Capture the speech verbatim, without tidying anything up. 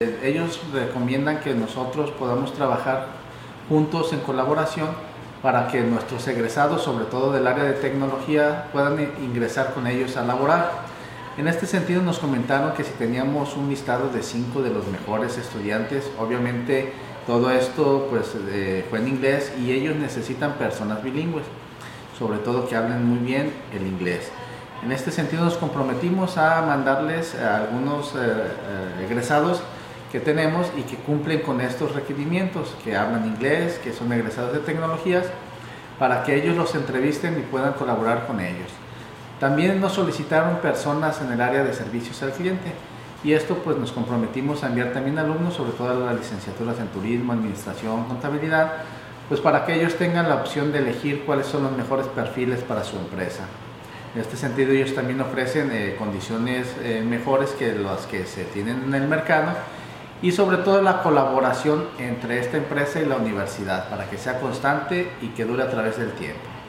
Ellos recomiendan que nosotros podamos trabajar juntos en colaboración para que nuestros egresados, sobre todo del área de tecnología, puedan ingresar con ellos a laborar. En este sentido nos comentaron que si teníamos un listado de cinco de los mejores estudiantes, obviamente todo esto pues, eh, fue en inglés y ellos necesitan personas bilingües, sobre todo que hablen muy bien el inglés. En este sentido nos comprometimos a mandarles a algunos eh, eh, egresados que tenemos y que cumplen con estos requerimientos, que hablan inglés, que son egresados de tecnologías, para que ellos los entrevisten y puedan colaborar con ellos. También nos solicitaron personas en el área de servicios al cliente y esto pues nos comprometimos a enviar también alumnos, sobre todo a las licenciaturas en turismo, administración, contabilidad, pues para que ellos tengan la opción de elegir cuáles son los mejores perfiles para su empresa. En este sentido ellos también ofrecen eh, condiciones eh, mejores que las que se tienen en el mercado y sobre todo la colaboración entre esta empresa y la universidad para que sea constante y que dure a través del tiempo.